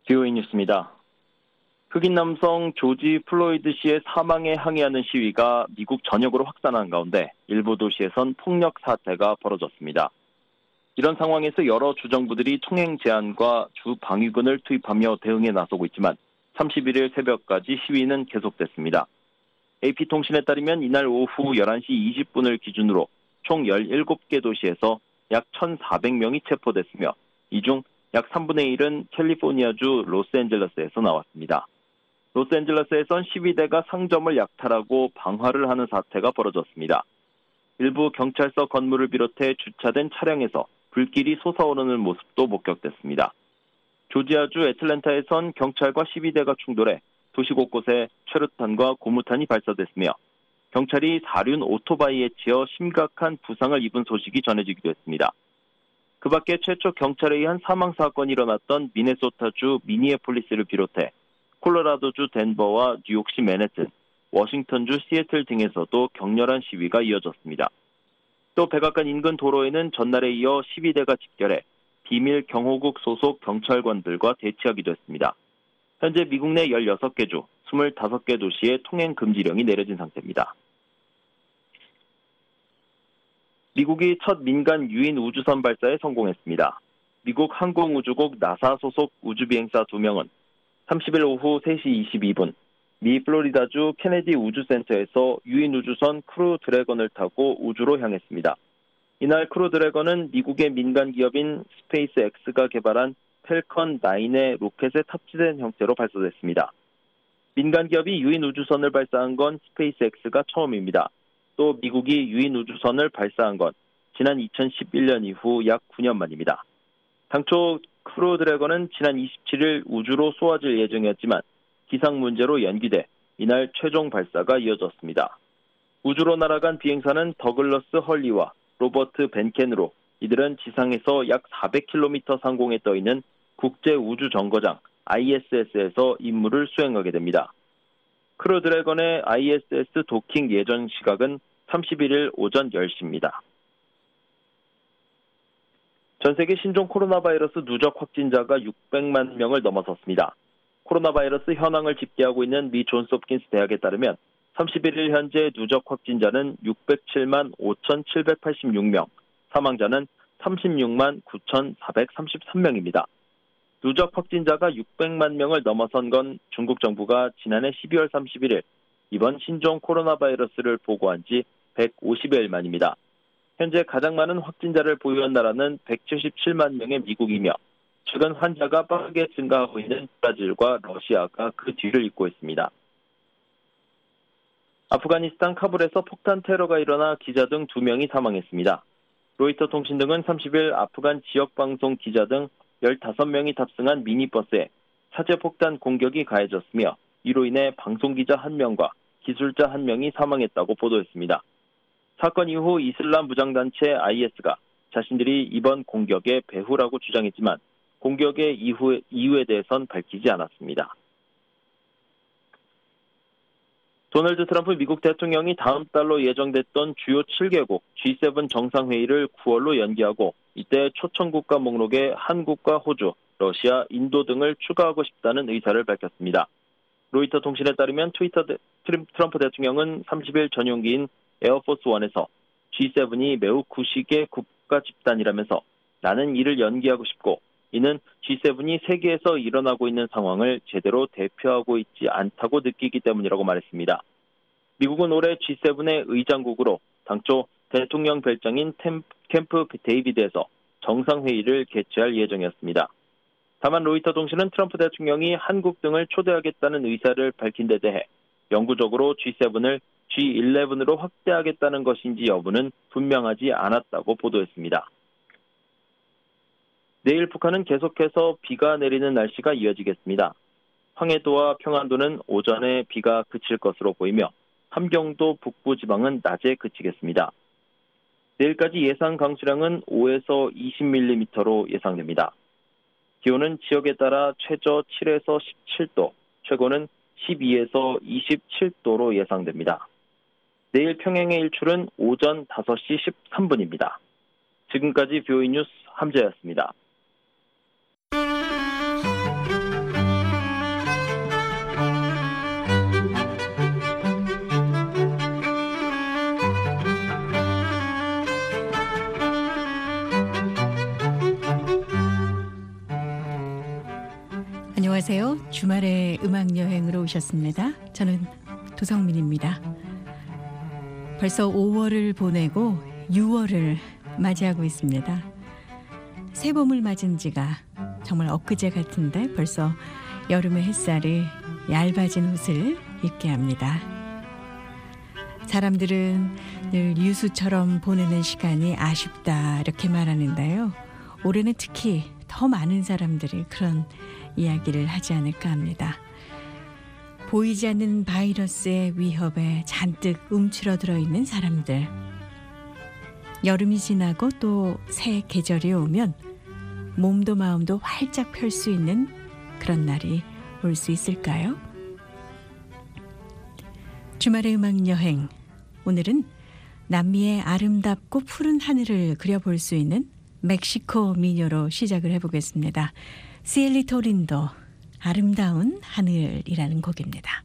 VOA 뉴스입니다. 흑인 남성 조지 플로이드 씨의 사망에 항의하는 시위가 미국 전역으로 확산한 가운데 일부 도시에선 폭력 사태가 벌어졌습니다. 이런 상황에서 여러 주정부들이 통행 제한과 주 방위군을 투입하며 대응에 나서고 있지만 31일 새벽까지 시위는 계속됐습니다. AP통신에 따르면 이날 오후 11시 20분을 기준으로 총 17개 도시에서 약 1,400명이 체포됐으며 이 중 약 3분의 1은 캘리포니아주 로스앤젤레스에서 나왔습니다. 로스앤젤레스에선 시위대가 상점을 약탈하고 방화를 하는 사태가 벌어졌습니다. 일부 경찰서 건물을 비롯해 주차된 차량에서 불길이 솟아오르는 모습도 목격됐습니다. 조지아주 애틀랜타에선 경찰과 시위대가 충돌해 도시 곳곳에 최루탄과 고무탄이 발사됐으며 경찰이 사륜 오토바이에 치여 심각한 부상을 입은 소식이 전해지기도 했습니다. 그 밖에 최초 경찰에 의한 사망사건이 일어났던 미네소타주 미니애폴리스를 비롯해 콜로라도주 덴버와 뉴욕시 맨해튼, 워싱턴주 시애틀 등에서도 격렬한 시위가 이어졌습니다. 또 백악관 인근 도로에는 전날에 이어 시위대가 집결해 비밀 경호국 소속 경찰관들과 대치하기도 했습니다. 현재 미국 내 16개 주, 25개 도시에 통행 금지령이 내려진 상태입니다. 미국이 첫 민간 유인 우주선 발사에 성공했습니다. 미국 항공우주국 나사 소속 우주비행사 2명은 30일 오후 3시 22분 미 플로리다주 케네디 우주센터에서 유인 우주선 크루 드래건을 타고 우주로 향했습니다. 이날 크루 드래건은 미국의 민간 기업인 스페이스X가 개발한 펠컨 9의 로켓에 탑재된 형태로 발사됐습니다. 민간 기업이 유인 우주선을 발사한 건 스페이스X가 처음입니다. 또 미국이 유인 우주선을 발사한 건 지난 2011년 이후 약 9년 만입니다. 당초 크루 드래건은 지난 27일 우주로 쏘아질 예정이었지만 기상 문제로 연기돼 이날 최종 발사가 이어졌습니다. 우주로 날아간 비행사는 더글러스 헐리와 로버트 벤켄으로 이들은 지상에서 약 400km 상공에 떠있는 국제우주정거장 ISS에서 임무를 수행하게 됩니다. 크루 드래건의 ISS 도킹 예정 시각은 31일 오전 10시입니다. 전 세계 신종 코로나 바이러스 누적 확진자가 600만 명을 넘어섰습니다. 코로나 바이러스 현황을 집계하고 있는 미 존스홉킨스 대학에 따르면 31일 현재 누적 확진자는 607만 5,786명, 사망자는 36만 9,433명입니다. 누적 확진자가 600만 명을 넘어선 건 중국 정부가 지난해 12월 31일 이번 신종 코로나 바이러스를 보고한 지 150여일 만입니다. 현재 가장 많은 확진자를 보유한 나라는 177만 명의 미국이며 최근 환자가 빠르게 증가하고 있는 브라질과 러시아가 그 뒤를 잇고 있습니다. 아프가니스탄 카불에서 폭탄 테러가 일어나 기자 등 2명이 사망했습니다. 로이터 통신 등은 30일 아프간 지역방송 기자 등 15명이 탑승한 미니버스에 사제폭탄 공격이 가해졌으며 이로 인해 방송기자 1명과 기술자 1명이 사망했다고 보도했습니다. 사건 이후 이슬람 무장단체 IS가 자신들이 이번 공격의 배후라고 주장했지만 공격의 이유에 대해선 밝히지 않았습니다. 도널드 트럼프 미국 대통령이 다음 달로 예정됐던 주요 7개국 G7 정상회의를 9월로 연기하고 이때 초청국가 목록에 한국과 호주, 러시아, 인도 등을 추가하고 싶다는 의사를 밝혔습니다. 로이터 통신에 따르면 트럼프 대통령은 30일 전용기인 에어포스 원에서 G7이 매우 구식의 국가 집단이라면서 나는 이를 연기하고 싶고 이는 G7이 세계에서 일어나고 있는 상황을 제대로 대표하고 있지 않다고 느끼기 때문이라고 말했습니다. 미국은 올해 G7의 의장국으로 당초 대통령 별장인 캠프 데이비드에서 정상회의를 개최할 예정이었습니다. 다만 로이터 통신은 트럼프 대통령이 한국 등을 초대하겠다는 의사를 밝힌 데 대해 영구적으로 G7을 G11으로 확대하겠다는 것인지 여부는 분명하지 않았다고 보도했습니다. 내일 북한은 계속해서 비가 내리는 날씨가 이어지겠습니다. 황해도와 평안도는 오전에 비가 그칠 것으로 보이며 함경도 북부지방은 낮에 그치겠습니다. 내일까지 예상 강수량은 5에서 20mm로 예상됩니다. 기온은 지역에 따라 최저 7에서 17도, 최고는 12에서 27도로 예상됩니다. 내일 평양의 일출은 오전 5시 13분입니다. 지금까지 VOA 뉴스 함재였습니다. 안녕하세요. 주말에 음악여행으로 오셨습니다. 저는 도성민입니다. 벌써 5월을 보내고 6월을 맞이하고 있습니다. 새봄을 맞은 지가 정말 엊그제 같은데 벌써 여름의 햇살이 얇아진 옷을 입게 합니다. 사람들은 늘 유수처럼 보내는 시간이 아쉽다 이렇게 말하는데요. 올해는 특히 더 많은 사람들이 그런 이야기를 하지 않을까 합니다. 보이지 않는 바이러스의 위협에 잔뜩 움츠러들어 있는 사람들. 여름이 지나고 또 새 계절이 오면 몸도 마음도 활짝 펼 수 있는 그런 날이 올 수 있을까요? 주말의 음악 여행. 오늘은 남미의 아름답고 푸른 하늘을 그려볼 수 있는 멕시코 민요로 시작을 해보겠습니다. 시엘리토 린도, 아름다운 하늘이라는 곡입니다.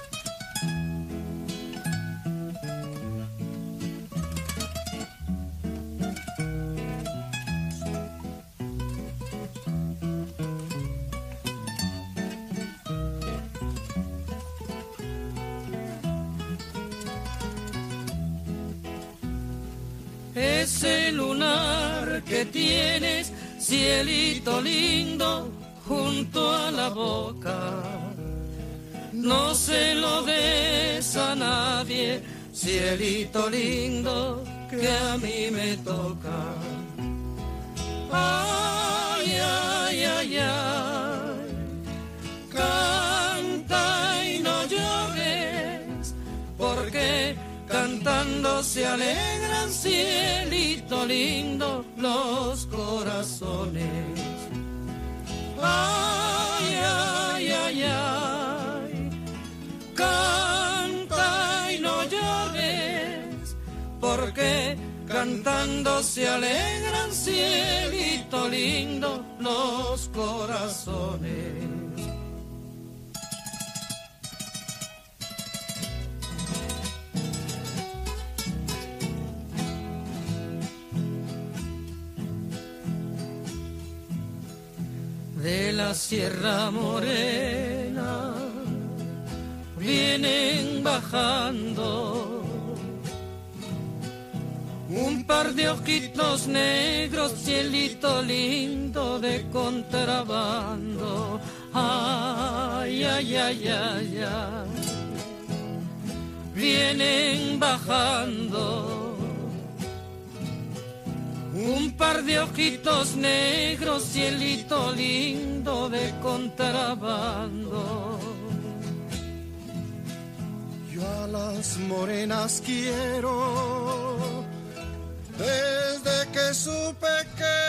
Ese lunar que tienes, cielito lindo, junto a la boca, no se lo des a nadie, cielito lindo, que a mí me toca. Ay, ay, ay, ay, canta y no llores, porque cantando se alegran, cielito lindo, los corazones. Ay, ay, ay, ay, canta y no llores, porque cantando se alegran, cielito lindo, los corazones. De la Sierra Morena vienen bajando un par de ojitos negros, cielito lindo de contrabando. Ay, ay, ay, ay, ay, vienen bajando un par de ojitos negros, cielito lindo de contrabando. Yo a las morenas quiero desde que supe que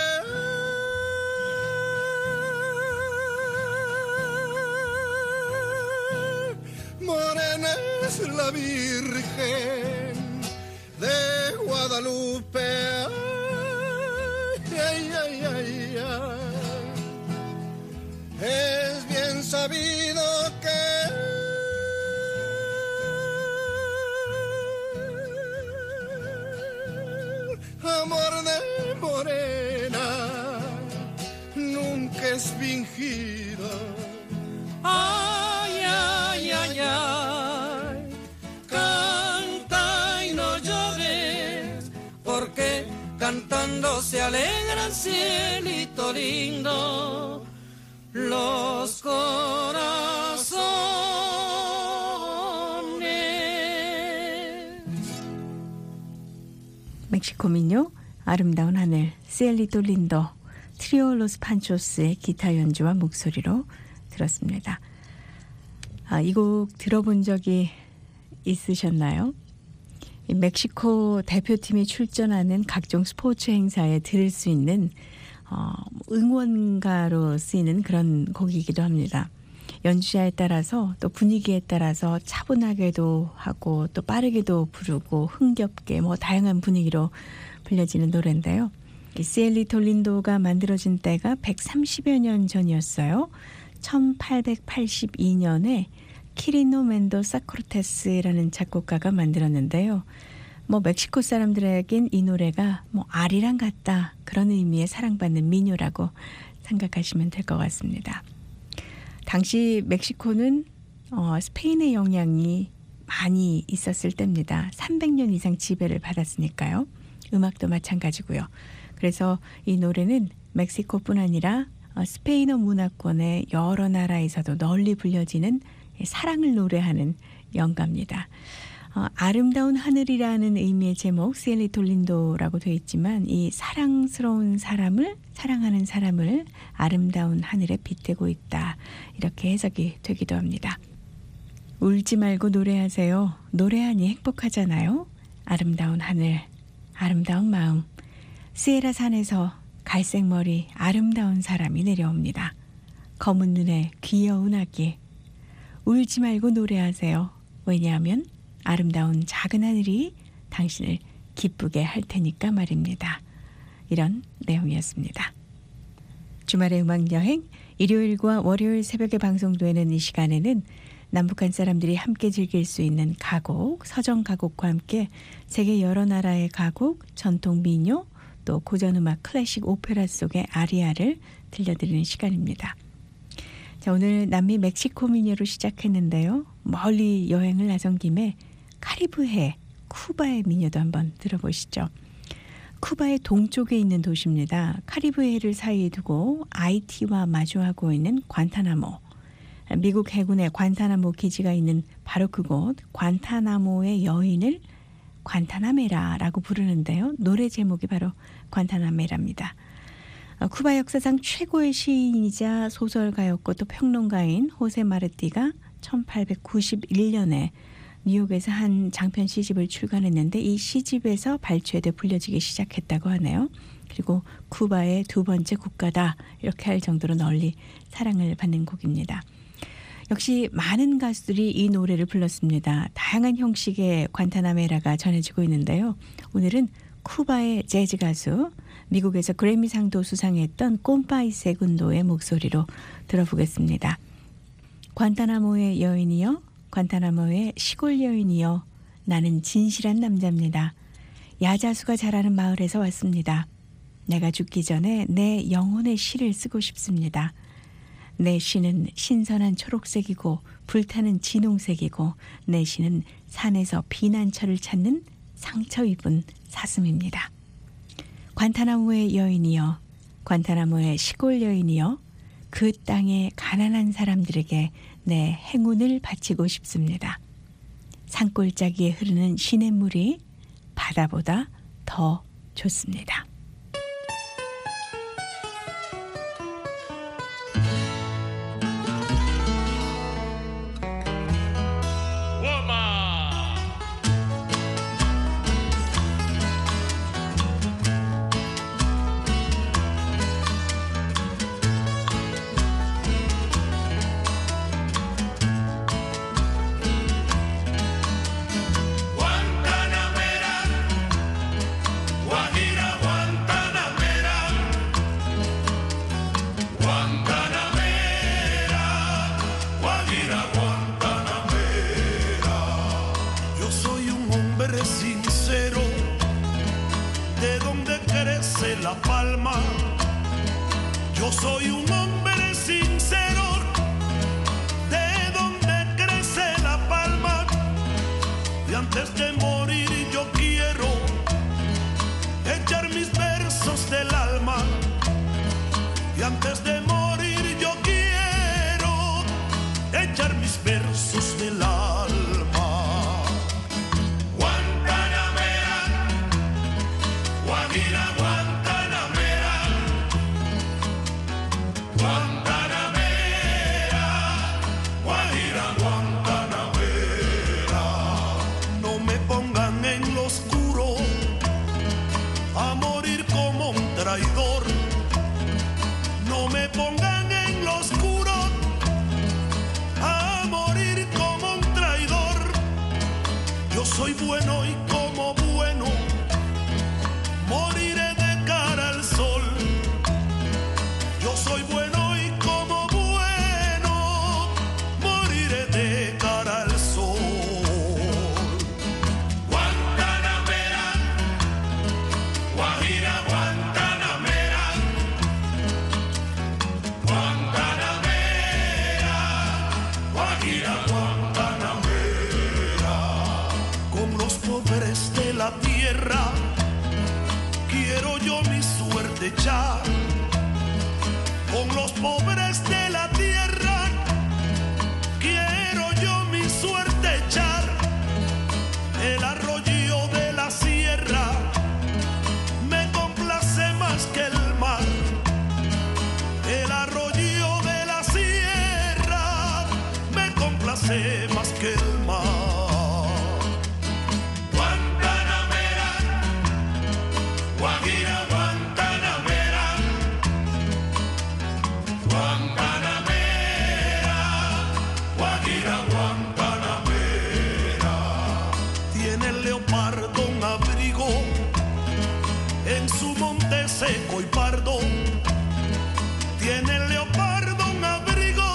morena es la Virgen de Guadalupe. Ay, ay, ay, ay. Es bien sabido que amor de morena nunca es fingido. Ay, ay, ay, ay, canta y no llores, porque cantando se alegran, cielito lindo, los corazones. 멕시코 민요, 아름다운 하늘, 시엘리토 린도, 트리오 로스 판초스의 기타 연주와 목소리로 들었습니다. 이 곡 들어본 적이 있으셨나요? 멕시코 대표팀이 출전하는 각종 스포츠 행사에 들을 수 있는 응원가로 쓰이는 그런 곡이기도 합니다. 연주자에 따라서 또 분위기에 따라서 차분하게도 하고 또 빠르게도 부르고 흥겹게 다양한 분위기로 불려지는 노래인데요. 이 시엘리토 린도가 만들어진 때가 130여 년 전이었어요. 1882년에 키리노 멘도사 코르테스라는 작곡가가 만들었는데요. 멕시코 사람들에겐 이 노래가 아리랑 같다, 그런 의미의 사랑받는 민요라고 생각하시면 될 것 같습니다. 당시 멕시코는 스페인의 영향이 많이 있었을 때입니다. 300년 이상 지배를 받았으니까요. 음악도 마찬가지고요. 그래서 이 노래는 멕시코뿐 아니라 스페인어 문화권의 여러 나라에서도 널리 불려지는 사랑을 노래하는 연가입니다. 아름다운 하늘이라는 의미의 제목 시엘리토 린도라고 되어 있지만 이 사랑스러운 사람을 사랑하는 사람을 아름다운 하늘에 빗대고 있다. 이렇게 해석이 되기도 합니다. 울지 말고 노래하세요. 노래하니 행복하잖아요. 아름다운 하늘, 아름다운 마음. 시에라 산에서 갈색 머리 아름다운 사람이 내려옵니다. 검은 눈에 귀여운 아기. 울지 말고 노래하세요. 왜냐하면 아름다운 작은 하늘이 당신을 기쁘게 할 테니까 말입니다. 이런 내용이었습니다. 주말의 음악여행, 일요일과 월요일 새벽에 방송되는 이 시간에는 남북한 사람들이 함께 즐길 수 있는 가곡, 서정 가곡과 함께 세계 여러 나라의 가곡, 전통 민요, 또 고전음악, 클래식 오페라 속의 아리아를 들려드리는 시간입니다. 자, 오늘 남미 멕시코 민요로 시작했는데요. 멀리 여행을 나선 김에 카리브해, 쿠바의 민요도 한번 들어보시죠. 쿠바의 동쪽에 있는 도시입니다. 카리브해를 사이에 두고 아이티와 마주하고 있는 관타나모. 미국 해군의 관타나모 기지가 있는 바로 그곳 관타나모의 여인을 관타나메라라고 부르는데요. 노래 제목이 바로 관타나메라입니다. 쿠바 역사상 최고의 시인이자 소설가였고 또 평론가인 호세 마르티가 1891년에 뉴욕에서 한 장편 시집을 출간했는데 이 시집에서 발췌돼 불려지기 시작했다고 하네요. 그리고 쿠바의 두 번째 국가다 이렇게 할 정도로 널리 사랑을 받는 곡입니다. 역시 많은 가수들이 이 노래를 불렀습니다. 다양한 형식의 관타나메라가 전해지고 있는데요. 오늘은 쿠바의 재즈 가수, 미국에서 그래미상도 수상했던 꼼파이 세군도의 목소리로 들어보겠습니다. 관타나모의 여인이여, 관타나모의 시골 여인이여, 나는 진실한 남자입니다. 야자수가 자라는 마을에서 왔습니다. 내가 죽기 전에 내 영혼의 시를 쓰고 싶습니다. 내 시는 신선한 초록색이고 불타는 진홍색이고 내 시는 산에서 피난처를 찾는 상처 입은 사슴입니다. 관타나모의 여인이여, 관타나모의 시골 여인이여, 그 땅의 가난한 사람들에게 내 행운을 바치고 싶습니다. 산골짜기에 흐르는 시냇물이 바다보다 더 좋습니다. Yo soy un hombre sincero, de donde crece la palma, y antes de morir yo quiero echar mis versos del alma, y antes de morir yo quiero echar mis versos del alma. Guantanamera, Guajira, Guantanamera, Guantanamera, Guajira, Guantanamera. No me pongan en lo oscuro a morir como un traidor. No me pongan en lo oscuro a morir como un traidor. Yo soy bueno y como bueno moriré de cara al sol. Yo soy bueno y cosechar. Con los pobres de la tierra quiero yo mi suerte echar. El arroyo de la sierra me complace más que el mar. El arroyo de la sierra me complace más que el mar. Guantanamera, Guajira, Guantanamera, Guantanamera, Guajira, Guantanamera. Tiene el leopardo un abrigo en su monte seco y pardo. Tiene el leopardo un abrigo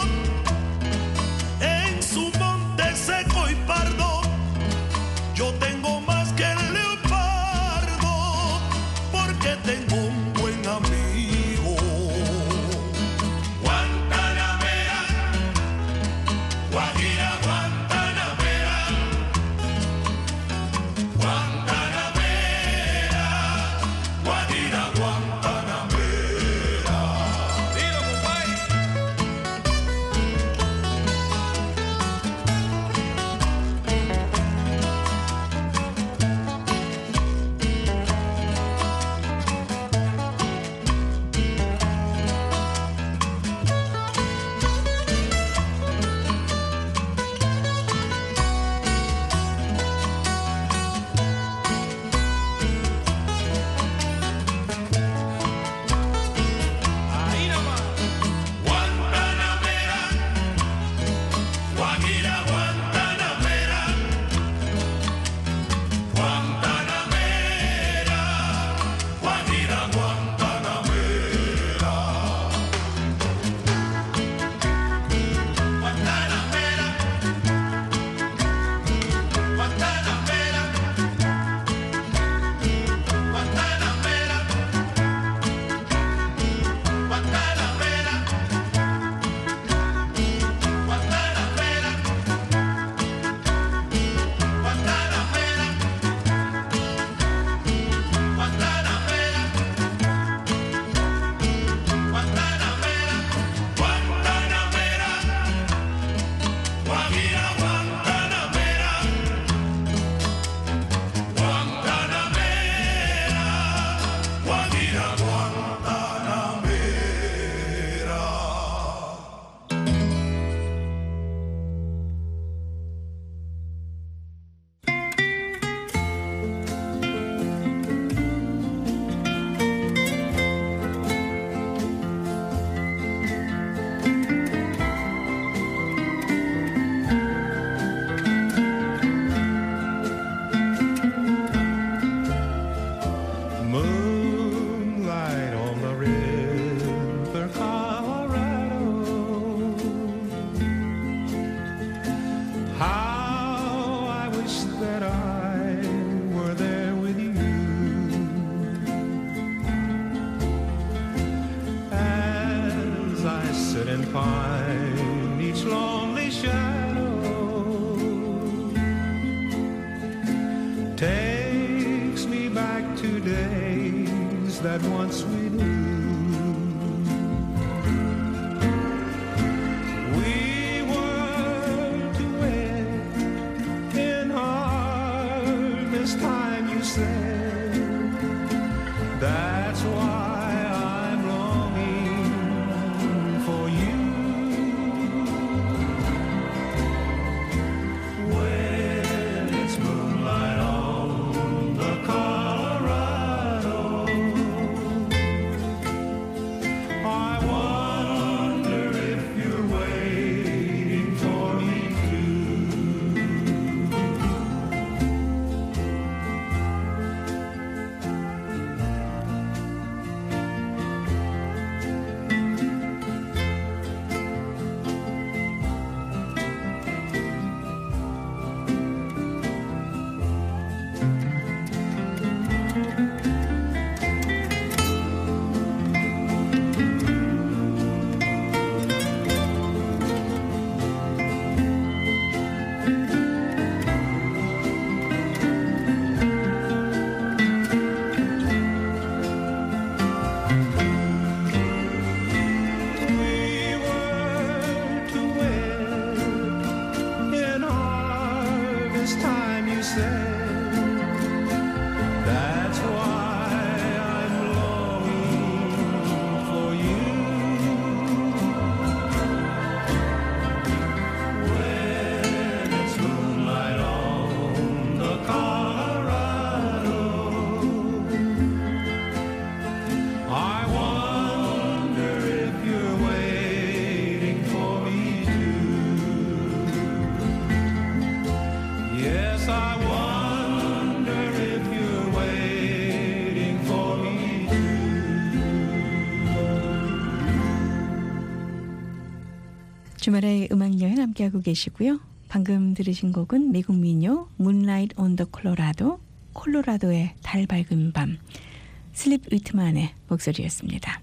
en su monte seco y pardo. Yo tengo más que el leopardo porque tengo un buen amigo. Guantanamera, Guajira, Guantanamera, Guantanamera, Guajira, Guantanamera. Dilo, compadre. Ahí nomás. Guantanamera, Guajira, Guantanamera, Guantanamera, Guajira, Guantanamera. Guantanamera, Guantanamera, Guantanamera, Guantanamera, Guantanamera, Guajira, Guantanamera, Guantanamera, Guajira, Guantanamera. Moonlight on the river Colorado. How I wish that I were there with you. As I sit and pine each lonely shadow takes me back to days that once we knew. We were to wed in harvest time, you said. That's why I'm longing for you. When it's moonlight on the Colorado, 주말의 음악여행 함께하고 계시고요. 방금 들으신 곡은 미국 민요 Moonlight on the Colorado, 콜로라도의 달 밝은 밤, 슬립 위트만의 목소리였습니다.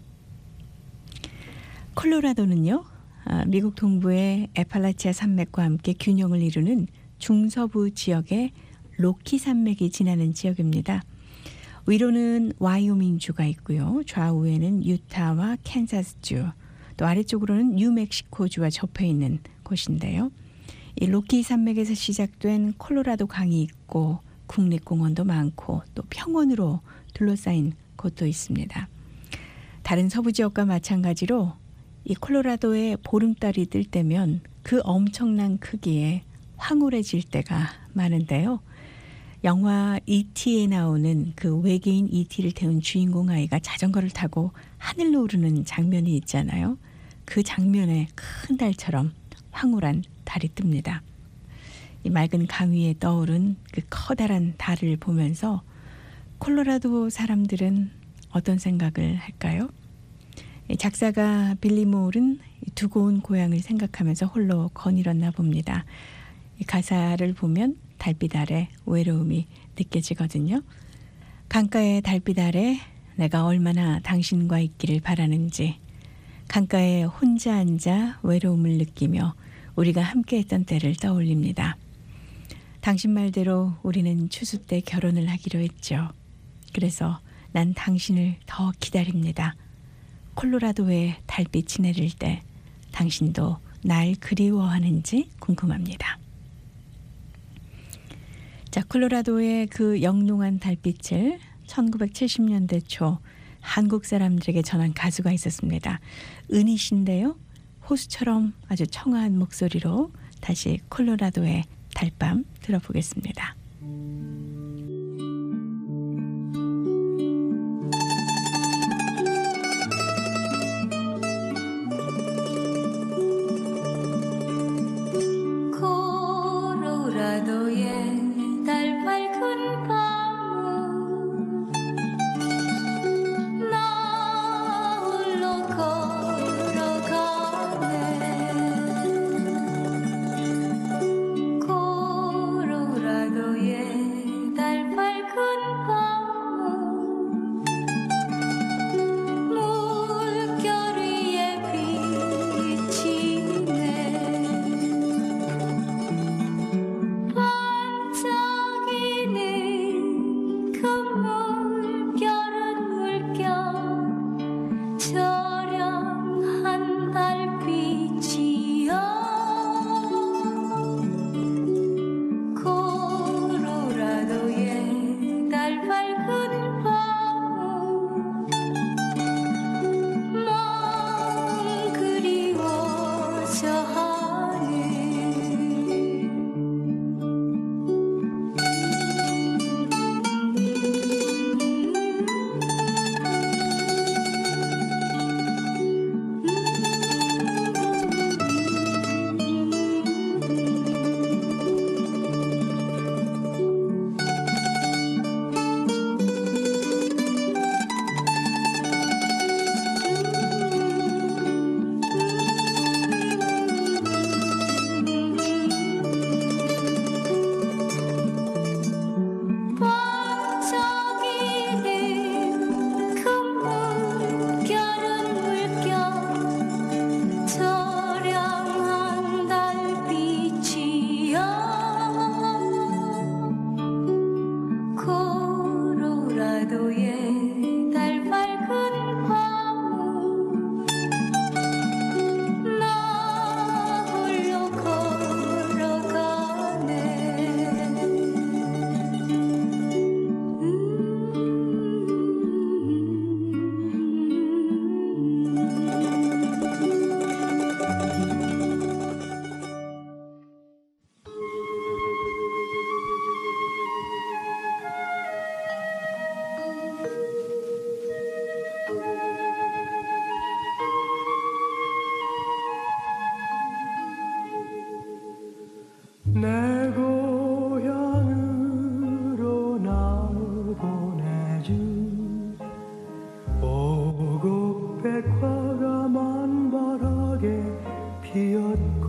콜로라도는요, 미국 동부의 에팔라치아 산맥과 함께 균형을 이루는 중서부 지역의 로키 산맥이 지나는 지역입니다. 위로는 와이오밍주가 있고요. 좌우에는 유타와 캔자스주, 또 아래쪽으로는 뉴멕시코주와 접해 있는 곳인데요. 이 로키 산맥에서 시작된 콜로라도 강이 있고 국립공원도 많고 또 평원으로 둘러싸인 곳도 있습니다. 다른 서부 지역과 마찬가지로 이 콜로라도에 보름달이 뜰 때면 그 엄청난 크기에 황홀해질 때가 많은데요. 영화 E.T.에 나오는 그 외계인 E.T.를 태운 주인공 아이가 자전거를 타고 하늘로 오르는 장면이 있잖아요. 그 장면에 큰 달처럼 황홀한 달이 뜹니다. 이 맑은 강 위에 떠오른 그 커다란 달을 보면서 콜로라도 사람들은 어떤 생각을 할까요? 작사가 빌리 몰은 두고 온 고향을 생각하면서 홀로 거닐었나 봅니다. 이 가사를 보면 달빛 아래 외로움이 느껴지거든요. 강가의 달빛 아래 내가 얼마나 당신과 있기를 바라는지, 강가에 혼자 앉아 외로움을 느끼며 우리가 함께했던 때를 떠올립니다. 당신 말대로 우리는 추수 때 결혼을 하기로 했죠. 그래서 난 당신을 더 기다립니다. 콜로라도의 달빛이 내릴 때 당신도 날 그리워하는지 궁금합니다. 자, 콜로라도의 그 영롱한 달빛을 1970년대 초 한국 사람들에게 전한 가수가 있었습니다. 은희 씨인데요. 호수처럼 아주 청아한 목소리로 다시 콜로라도의 달밤 들어보겠습니다. 콜로라도의 달 밝은 밤은 나 홀로 걸어가네. 콜로라도의 달 밝은 밤은 물결 위에 비치네. 반짝이는 그 물결은 물결 저렴한 달빛이여. 콜로라도의 달 밝은 밤은 마음 그리워져 하네. 반짝이는 그 물결은 물결 저렴한 달빛이여. 콜로라도의 달 밝은 밤은 나 홀로 걸어가네. 내 고향으로 날 보내준 오곡백화가 만발하게 피었다.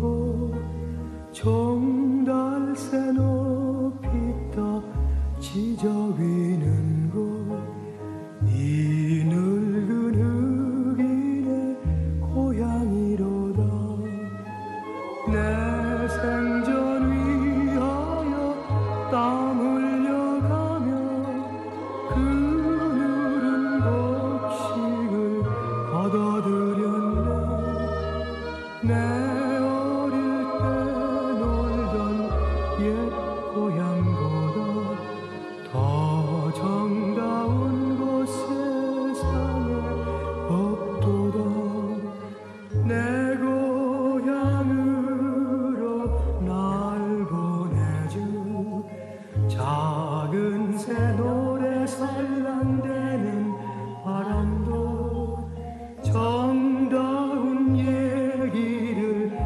내 어릴 때 놀던 옛 고향보다 더 정다운 곳 세상에 없도다. 내 고향으로 날 보내주. 작은 새 노래 살랑대는 바람도 정다운 얘기를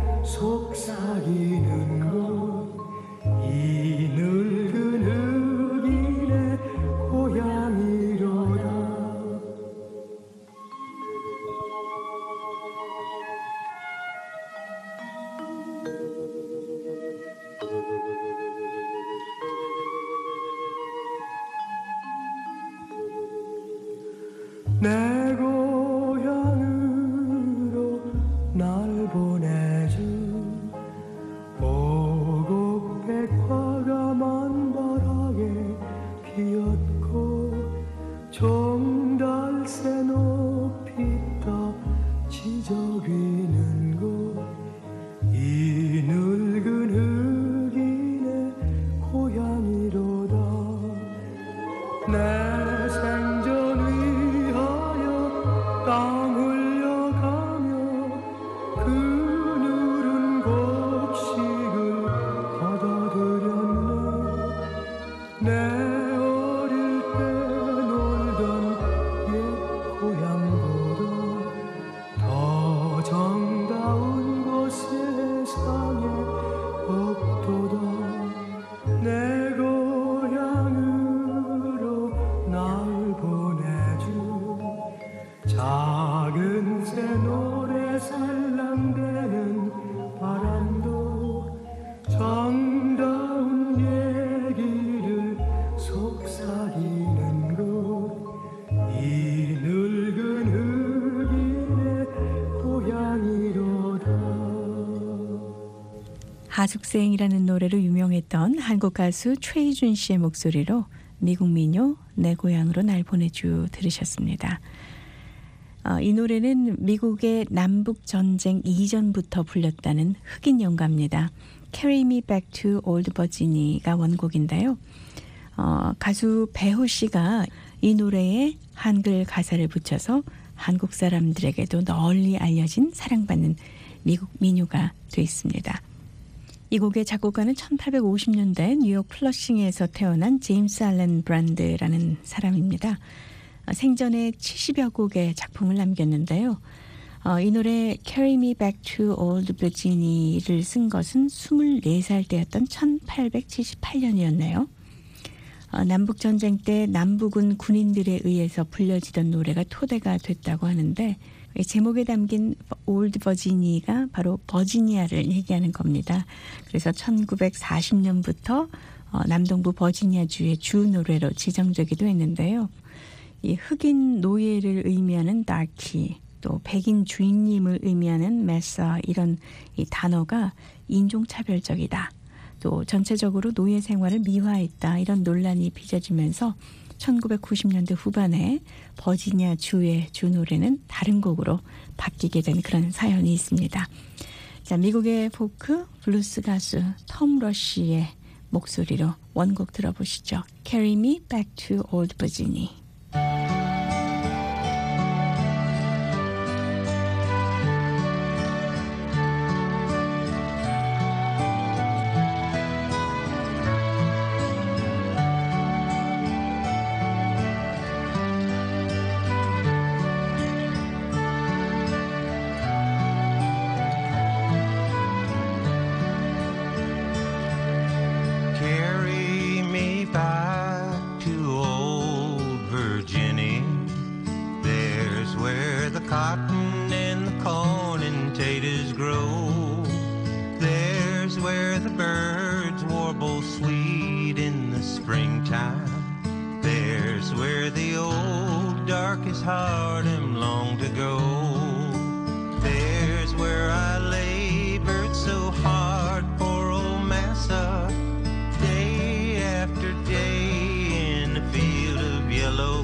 속삭이는 곳. 이 늙은 흑인의 고향이로다. 내 고향으로 날 보내주. 오곡백화가 만발하게 피었고 종달새 높이 떠 지저귀는 곳. 이 늙은 흑인의 고향이로다. 내 생전 위하여 땅 흘려가며 그늘은 곡식을 거둬들였네. 내 어릴 때 놀던 옛 고향보다 더 정다운 곳 세상에 없도다. 내 고향으로 날 보내주. 작은 새 노래 살랑대는 바람도 정다운 얘기를 속삭이는 곳. 이 늙은 흑인의 고향이로다. 하숙생이라는 노래로 유명했던 한국 가수 최희준 씨의 목소리로 미국 민요 내 고향으로 날 보내주 들으셨습니다. 이 노래는 미국의 남북전쟁 이전부터 불렸다는 흑인 연가입니다. Carry Me Back to Old Virginie가 원곡인데요. 가수 배후 씨가 이 노래에 한글 가사를 붙여서 한국 사람들에게도 널리 알려진 사랑받는 미국 민요가 되어 있습니다. 이 곡의 작곡가는 1850년대 뉴욕 플러싱에서 태어난 제임스 알렌 브란드라는 사람입니다. 생전에 70여 곡의 작품을 남겼는데요. 이 노래 Carry Me Back to Old Virginie를 쓴 것은 24살 때였던 1878년이었네요. 남북전쟁 때 남북은 군인들에 의해서 불려지던 노래가 토대가 됐다고 하는데 제목에 담긴 Old Virginie가 바로 버지니아를 얘기하는 겁니다. 그래서 1940년부터 남동부 버지니아주의 주 노래로 지정되기도 했는데요. 이 흑인 노예를 의미하는 darky, 또 백인 주인님을 의미하는 massa 이런 이 단어가 인종차별적이다. 또 전체적으로 노예 생활을 미화했다. 이런 논란이 빚어지면서 1990년대 후반에 버지니아 주의 주 노래는 다른 곡으로 바뀌게 된 그런 사연이 있습니다. 자, 미국의 포크 블루스 가수 톰 러쉬의 목소리로 원곡 들어보시죠. Carry Me Back to Old Virginie. Carry me back to old Virginia. There's where the cotton and the corn and taters grow. There's where the birds warble sweet in the springtime. There's where the old darkest Harlem long to go. There's where I labored so hard for old massa, day after day in a field of yellow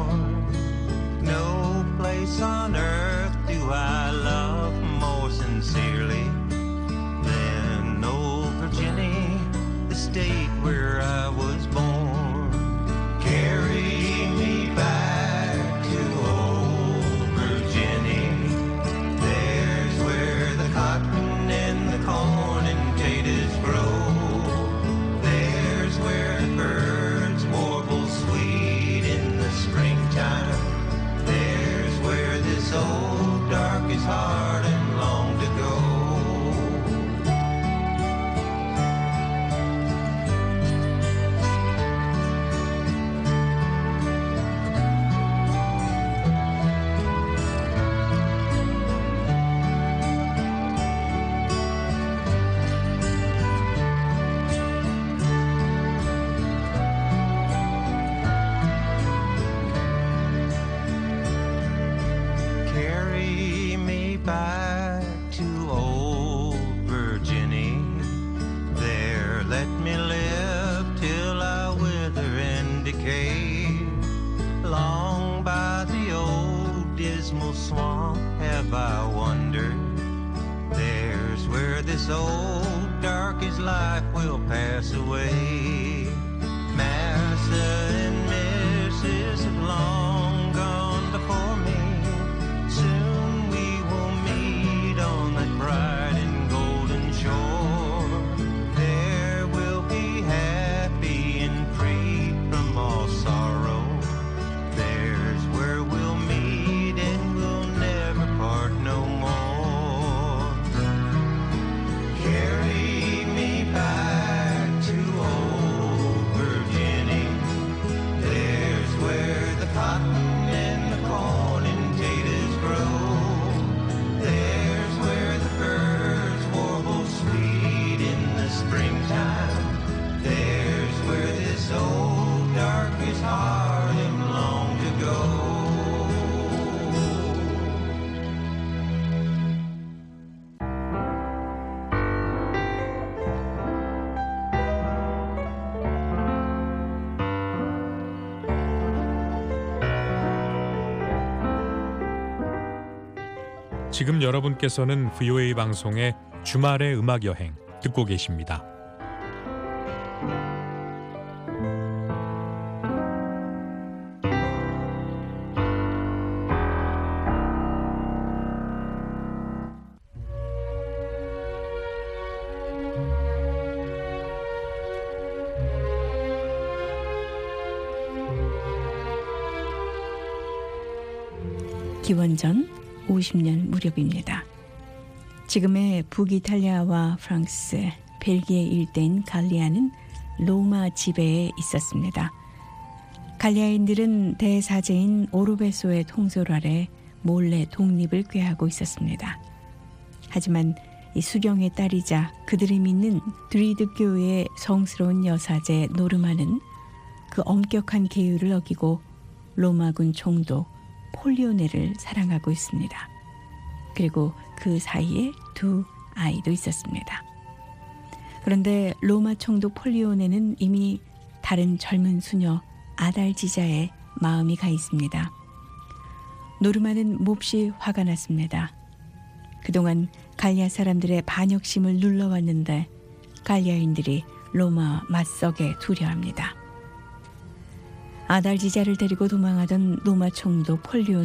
corn. No place on earth do I love more sincerely sincerely. Then old Virginia, the state where I was born, carry me back to old Virginia. There's where the cotton and the corn and potatoes grow. There's where the birds warble sweet in the springtime. There's where this old darkest heart and long to go. Carry me back to old Virginia. There let me live till I wither and decay. Long by the old dismal swamp have I wandered. There's where this old darkest life will pass away. Master and Mrs. have long gone before me. Soon we will meet on that bright and golden shore. There we'll be happy and free from all sorrow. There's where we'll meet and we'll never part no more. Carry me back to old Virginia. There's where the cotton and the corn and potatoes grow. There's where the birds warble sweet in the springtime. There's where this old darkest heart and long to go. 지금 여러분께서는 VOA 방송의 주말의 음악 여행 듣고 계십니다. 기원전 50년 무렵입니다. 지금의 북이탈리아와 프랑스, 벨기에 일대인 갈리아는 로마 지배에 있었습니다. 갈리아인들은 대사제인 오르베소의 통솔 아래 몰래 독립을 꾀하고 있었습니다. 하지만 이 수령의 딸이자 그들이 믿는 드리드교회의 성스러운 여사제 노르마는 그 엄격한 계율을 어기고 로마군 총독 폴리오네를 사랑하고 있습니다. 그리고 그 사이에 두 아이도 있었습니다. 그런데 로마 총독 폴리오네는 이미 다른 젊은 수녀 아달지자에 마음이 가 있습니다. 노르마는 몹시 화가 났습니다. 그동안 갈리아 사람들의 반역심을 눌러왔는데 갈리아인들이 로마 맞석에 두려워합니다. 아달지자를 데리고 도망하던 로마 총독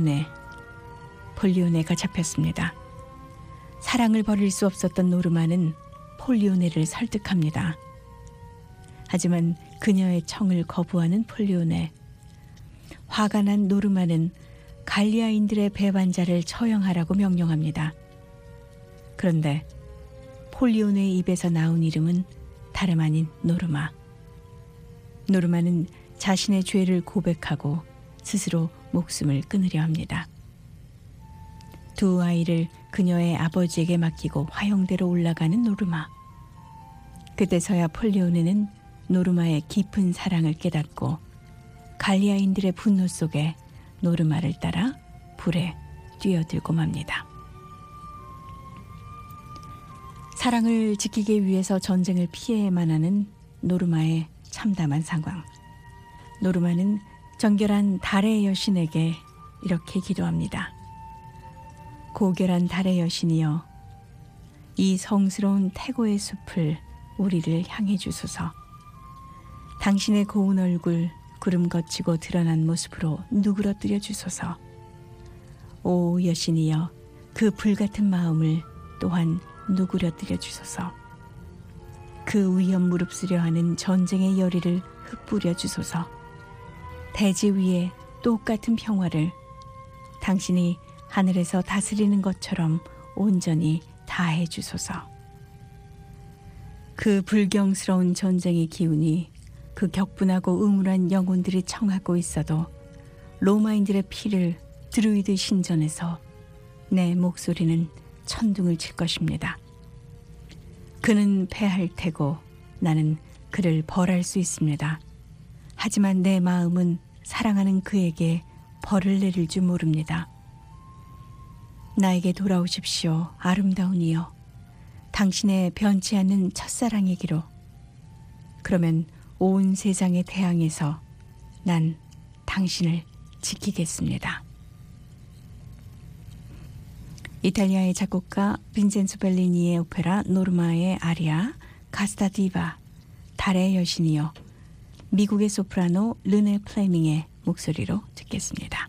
폴리오네가 잡혔습니다. 사랑을 버릴 수 없었던 노르마는 폴리오네를 설득합니다. 하지만 그녀의 청을 거부하는 폴리오네. 화가 난 노르마는 갈리아인들의 배반자를 처형하라고 명령합니다. 그런데 폴리오네의 입에서 나온 이름은 다름 아닌 노르마. 노르마는 자신의 죄를 고백하고 스스로 목숨을 끊으려 합니다. 두 아이를 그녀의 아버지에게 맡기고 화형대로 올라가는 노르마. 그때서야 폴리오네는 노르마의 깊은 사랑을 깨닫고 갈리아인들의 분노 속에 노르마를 따라 불에 뛰어들고 맙니다. 사랑을 지키기 위해서 전쟁을 피해야만 하는 노르마의 참담한 상황. 노르마는 정결한 달의 여신에게 이렇게 기도합니다. 고결한 달의 여신이여, 이 성스러운 태고의 숲을 우리를 향해 주소서. 당신의 고운 얼굴 구름 거치고 드러난 모습으로 누그러뜨려 주소서. 오 여신이여, 그 불같은 마음을 또한 누그러뜨려 주소서. 그 위험 무릅쓰려 하는 전쟁의 열의를 흩뿌려 주소서. 대지 위에 똑같은 평화를 당신이 하늘에서 다스리는 것처럼 온전히 다해 주소서. 그 불경스러운 전쟁의 기운이 그 격분하고 음울한 영혼들이 청하고 있어도 로마인들의 피를 드루이드 신전에서 내 목소리는 천둥을 칠 것입니다. 그는 패할 테고 나는 그를 벌할 수 있습니다. 하지만 내 마음은 사랑하는 그에게 벌을 내릴 줄 모릅니다. 나에게 돌아오십시오, 아름다운 이여. 당신의 변치 않는 첫사랑이기로. 그러면 온 세상의 태양에서 난 당신을 지키겠습니다. 이탈리아의 작곡가 빈센조 벨리니의 오페라 노르마의 아리아 가스타 디바 달의 여신이여, 미국의 소프라노 르네 플레밍의 목소리로 듣겠습니다.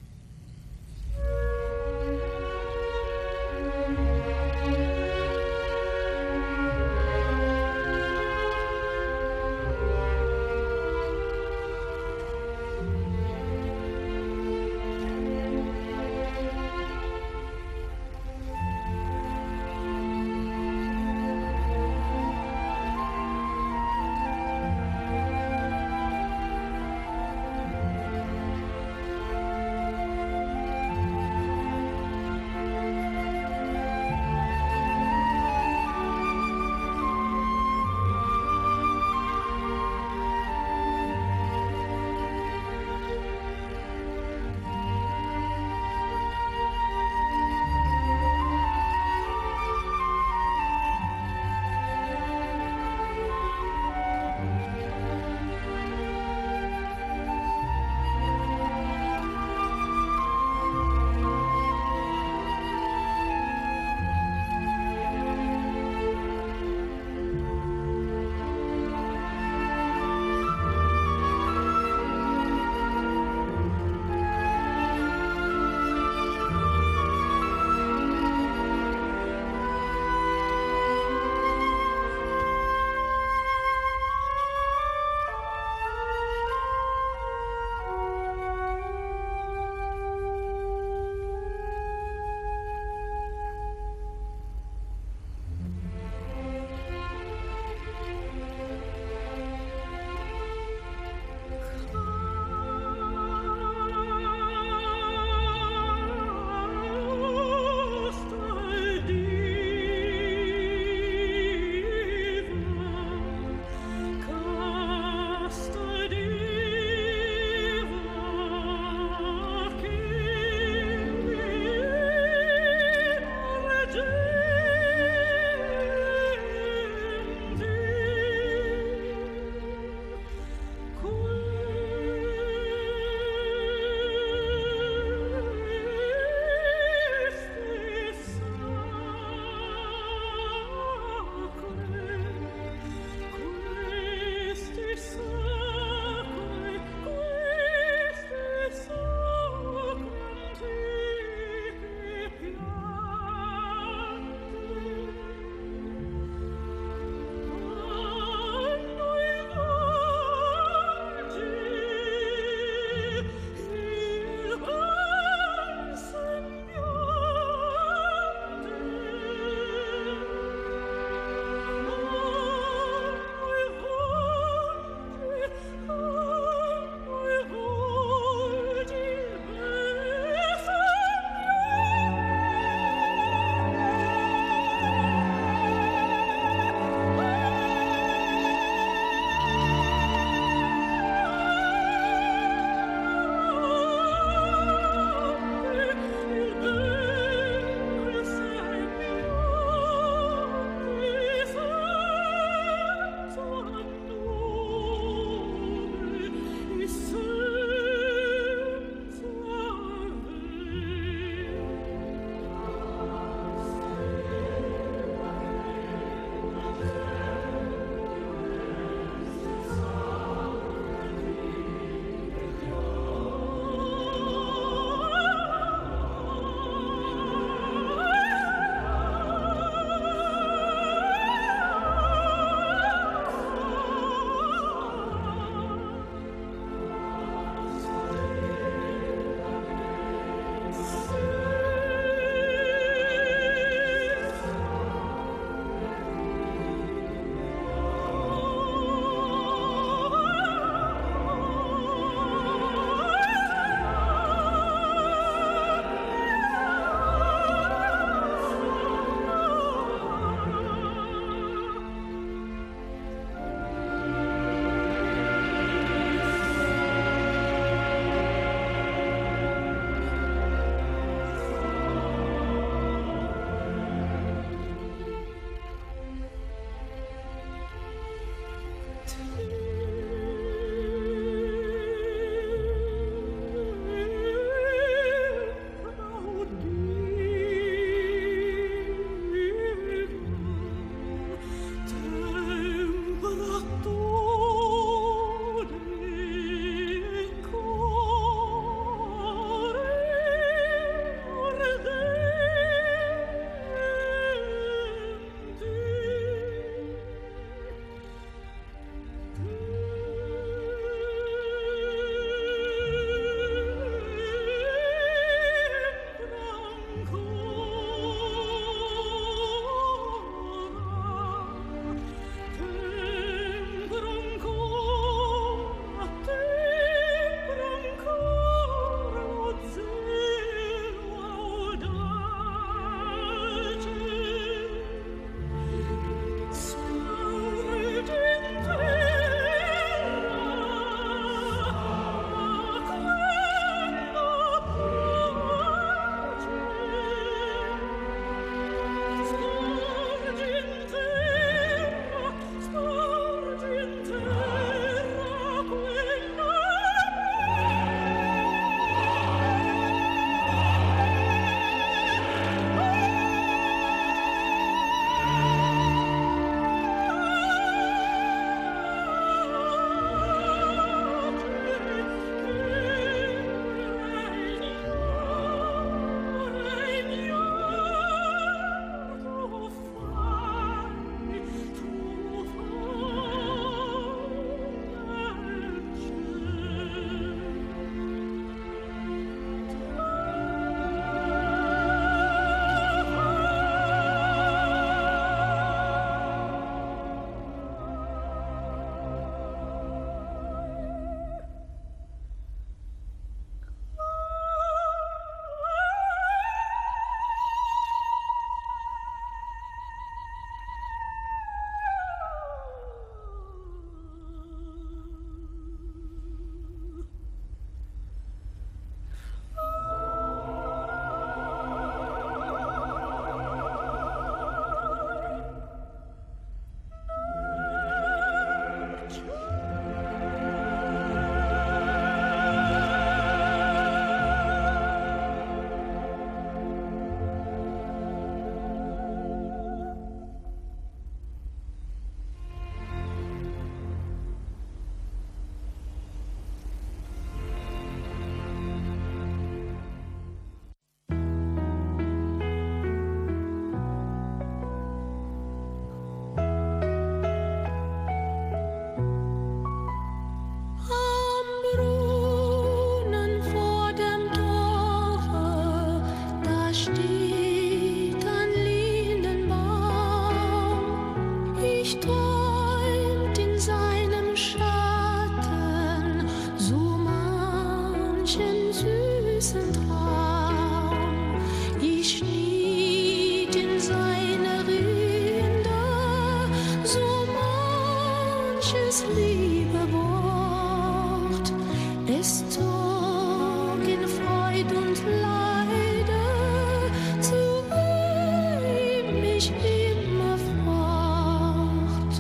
mich träumt in seinem Schatten so manchen süßen Traum. Ich schnitt in seine Rinde so manches liebe Wort. Es zog in Freud und Leide zu ihm mich immer fort.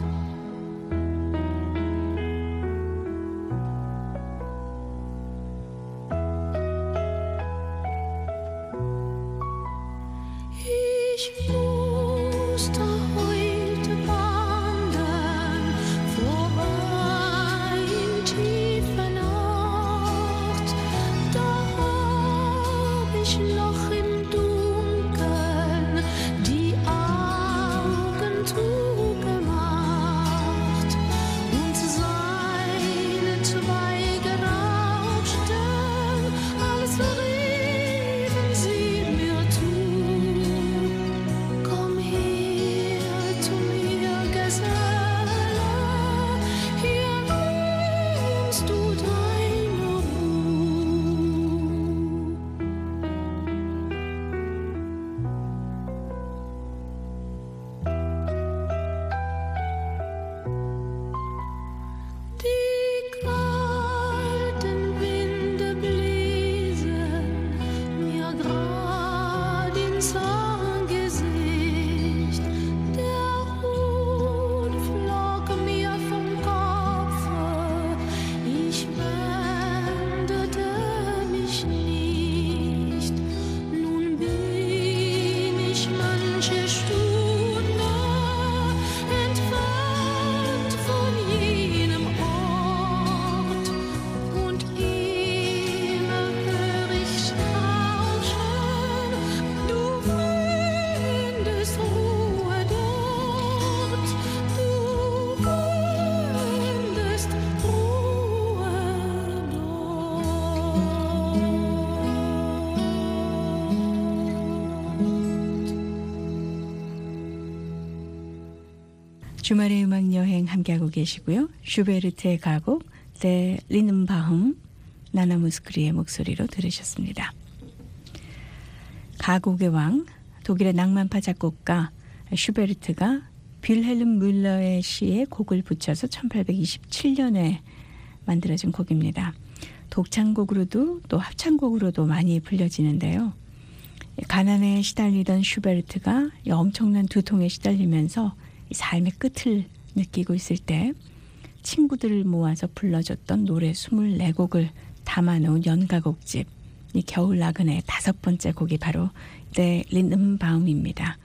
Ich musste heute wandern vorbei in tiefer Nacht. Da hab ich noch im Dunkeln die Augen zugemacht und seine Zweige rauschten, als riefen sie mir zu. Komm her zu mir, Geselle, hier nimmst du deine Ruhe. Die kalten Winde bliesen mir grad ins Angesicht. Der Hut flog mir vom Kopfe, ich wendete mich nicht. Nun bin ich manche Stunde entfernt von jenem Ort und immer hör ich rauschen, du findest Ruhe dort, du findest Ruhe 주말의 음악 여행 함께하고 계시고요. 슈베르트의 가곡 데 리넨바움 나나 무스크리의 목소리로 들으셨습니다. 가곡의 왕 독일의 낭만파 작곡가 슈베르트가 빌헬름 뮬러의 시에 곡을 붙여서 1827년에 만들어진 곡입니다. 독창곡으로도 또 합창곡으로도 많이 불려지는데요. 가난에 시달리던 슈베르트가 이 엄청난 두통에 시달리면서 이 삶의 끝을 느끼고 있을 때 친구들을 모아서 불러줬던 노래 24곡을 담아놓은 연가곡집 이 겨울 나그네의 5번째 곡이 바로 데 린덴바움입니다.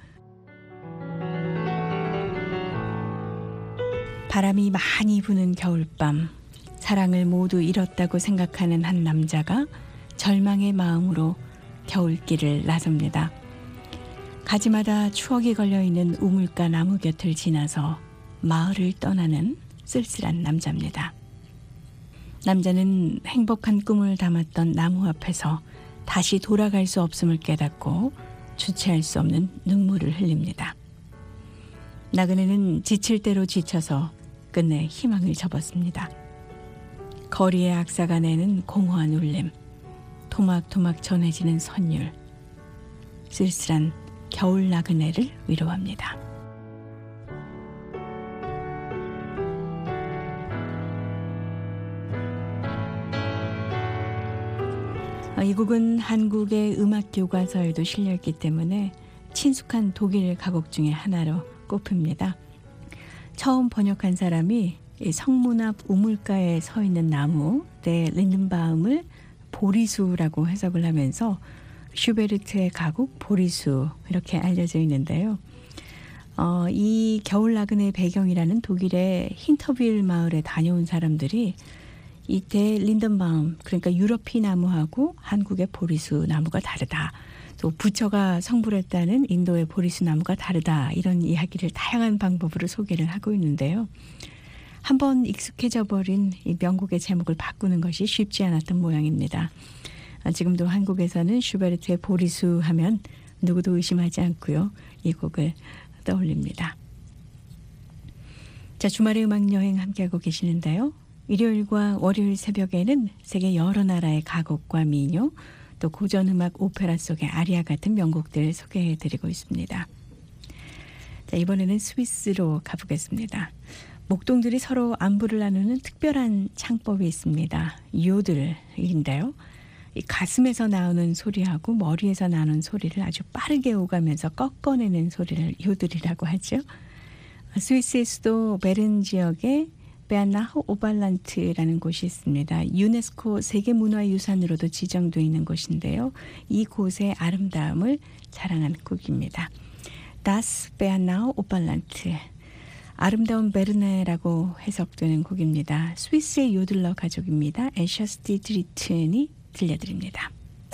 바람이 많이 부는 겨울밤, 사랑을 모두 잃었다고 생각하는 한 남자가 절망의 마음으로 겨울길을 나섭니다. 가지마다 추억이 걸려있는 우물가 나무 곁을 지나서 마을을 떠나는 쓸쓸한 남자입니다. 남자는 행복한 꿈을 담았던 나무 앞에서 다시 돌아갈 수 없음을 깨닫고 주체할 수 없는 눈물을 흘립니다. 나그네는 지칠 대로 지쳐서 끝내 희망을 접었습니다. 거리의 악사가 내는 공허한 울림, 토막토막 전해지는 선율, 쓸쓸한 겨울 나그네를 위로합니다. 이 곡은 한국의 음악 교과서에도 실려있기 때문에 친숙한 독일 가곡 중에 하나로 꼽힙니다. 처음 번역한 사람이 성문 앞 우물가에 서 있는 나무 데 린덴바움을 보리수라고 해석을 하면서 슈베르트의 가곡 보리수 이렇게 알려져 있는데요. 이 겨울 나그네의 배경이라는 독일의 힌터빌 마을에 다녀온 사람들이 이때 린덴바움, 그러니까 유러피 나무하고 한국의 보리수 나무가 다르다. 또 부처가 성불했다는 인도의 보리수 나무가 다르다. 이런 이야기를 다양한 방법으로 소개를 하고 있는데요. 한번 익숙해져 버린 이 명곡의 제목을 바꾸는 것이 쉽지 않았던 모양입니다. 지금도 한국에서는 슈베르트의 보리수 하면 누구도 의심하지 않고요. 이 곡을 떠올립니다. 자, 주말의 음악 여행 함께하고 계시는데요. 일요일과 월요일 새벽에는 세계 여러 나라의 가곡과 민요, 또 고전 음악 오페라 속의 아리아 같은 명곡들을 소개해드리고 있습니다. 자, 이번에는 스위스로 가보겠습니다. 목동들이 서로 안부를 나누는 특별한 창법이 있습니다. 요들인데요. 이 가슴에서 나오는 소리하고 머리에서 나오는 소리를 아주 빠르게 오가면서 꺾어내는 소리를 요들이라고 하죠. 스위스의 수도 베른 지역에 베안나흐 오발란트라는 곳이 있습니다. 유네스코 세계문화유산으로도 지정되어 있는 곳인데요. 이 곳의 아름다움을 자랑한 곡입니다. Das Bernau Oberland, 아름다운 베르네라고 해석되는 곡입니다. 스위스의 요들러 가족입니다. 에셔스티 드리튼이 들려드립니다.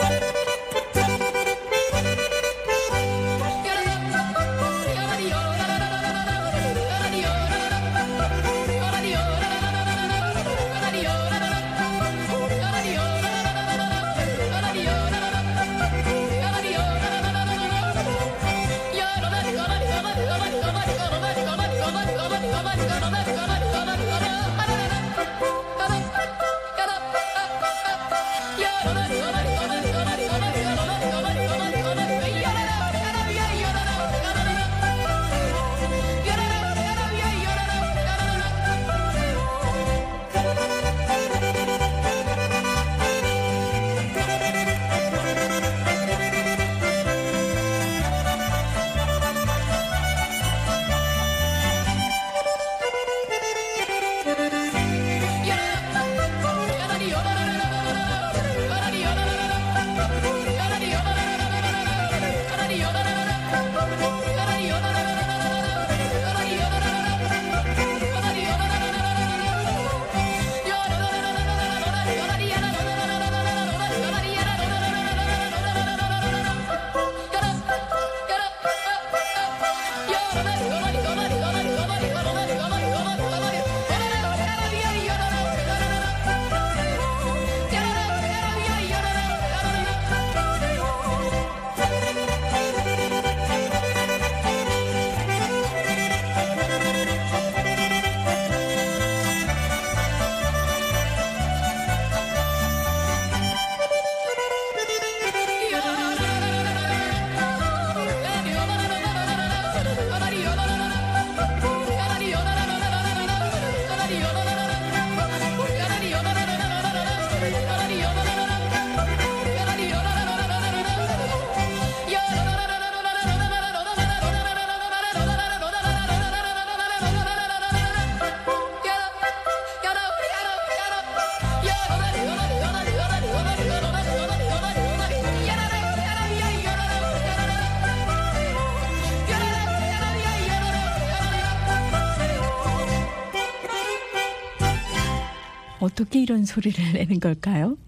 어떻게 이런 소리를 내는 걸까요?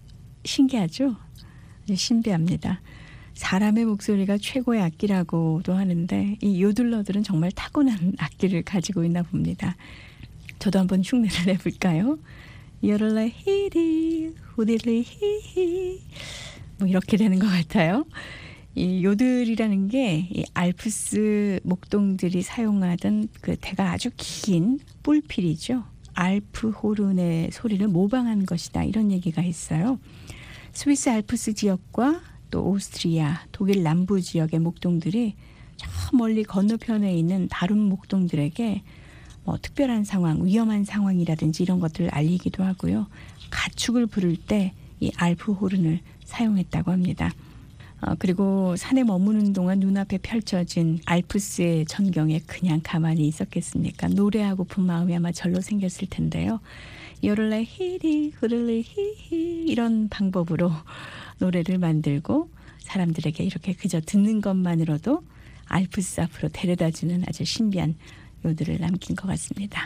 신기하죠? 신비합니다. 사람의 목소리가 최고의 악기라고도 하는데 이 요들러들은 정말 타고난 악기를 가지고 있나 봅니다. 저도 한번 흉내를 내볼까요? 여럴레 히리 후디리 히히 뭐 이렇게 되는 것 같아요. 이 요들이라는 게 이 알프스 목동들이 사용하던 그 대가 아주 긴 뿔필이죠. 알프 호른의 소리를 모방한 것이다, 이런 얘기가 있어요. 스위스 알프스 지역과 또 오스트리아, 독일 남부 지역의 목동들이 저 멀리 건너편에 있는 다른 목동들에게 뭐 특별한 상황, 위험한 상황이라든지 이런 것들을 알리기도 하고요. 가축을 부를 때 이 알프 호른을 사용했다고 합니다. 그리고 산에 머무는 동안 눈앞에 펼쳐진 알프스의 전경에 그냥 가만히 있었겠습니까? 노래하고픈 마음이 아마 절로 생겼을 텐데요. 여를레 히리 흐를레 히히 이런 방법으로 노래를 만들고 사람들에게 이렇게 그저 듣는 것만으로도 알프스 앞으로 데려다주는 아주 신비한 요들을 남긴 것 같습니다.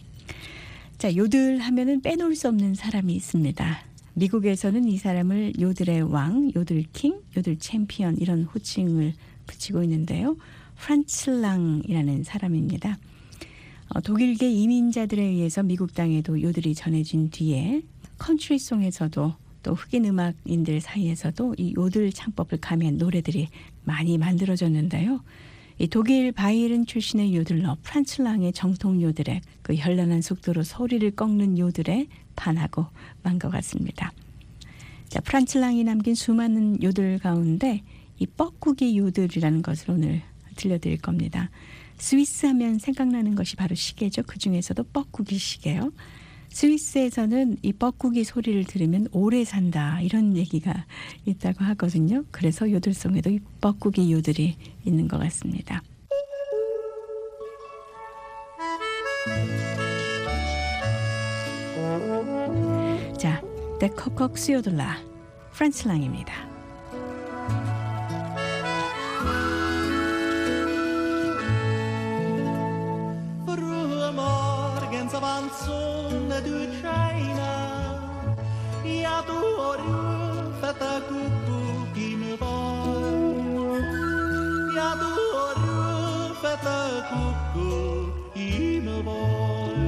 자, 요들 하면은 빼놓을 수 없는 사람이 있습니다. 미국에서는 이 사람을 요들의 왕, 요들킹, 요들 챔피언 이런 호칭을 붙이고 있는데요. 프란츠랑이라는 사람입니다. 독일계 이민자들에 의해서 미국 땅에도 요들이 전해진 뒤에 컨트리송에서도 또 흑인 음악인들 사이에서도 이 요들 창법을 가미한 노래들이 많이 만들어졌는데요. 이 독일 바이에른 출신의 요들러 프란츠 랑의 정통 요들에 그 현란한 속도로 소리를 꺾는 요들에 반하고 만 것 같습니다. 자, 프란츠 랑이 남긴 수많은 요들 가운데 이 뻐꾸기 요들이라는 것을 오늘 들려드릴 겁니다. 스위스 하면 생각나는 것이 바로 시계죠. 그중에서도 뻐꾸기 시계요. 스위스에서는 이 뻐꾸기 소리를 들으면 오래 산다 이런 얘기가 있다고 하거든요. 그래서 요들송에도 이 뻐꾸기 요들이 있는 것 같습니다. 자, 데 코콕스 요들라 프란츠 랑입니다. Van zonne du China, ja du fette kukkuk i me var, ja du fette kukkuk i me var.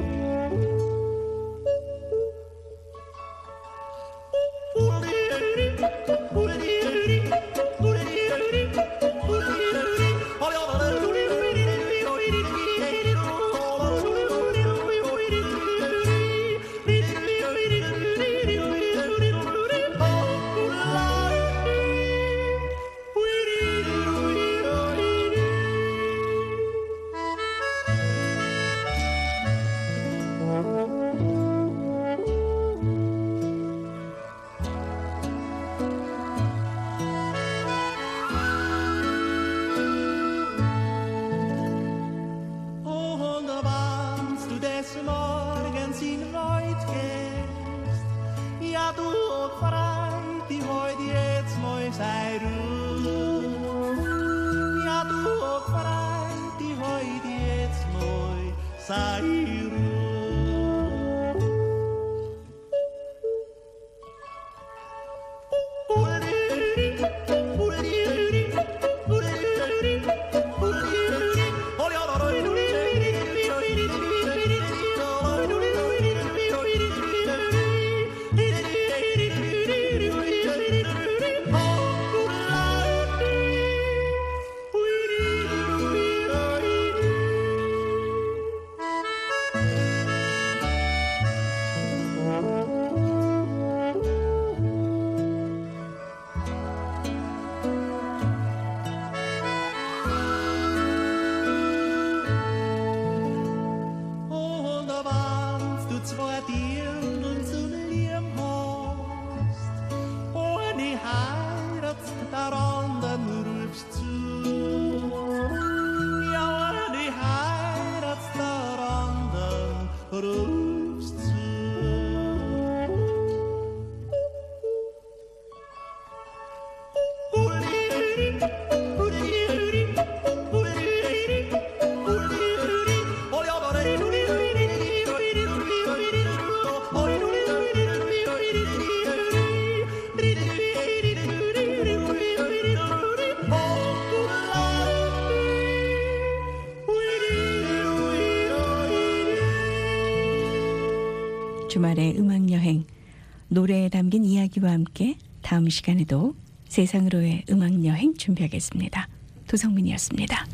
주말의 음악여행, 노래에 담긴 이야기와 함께 다음 시간에도 세상으로의 음악여행 준비하겠습니다. 도성민이었습니다.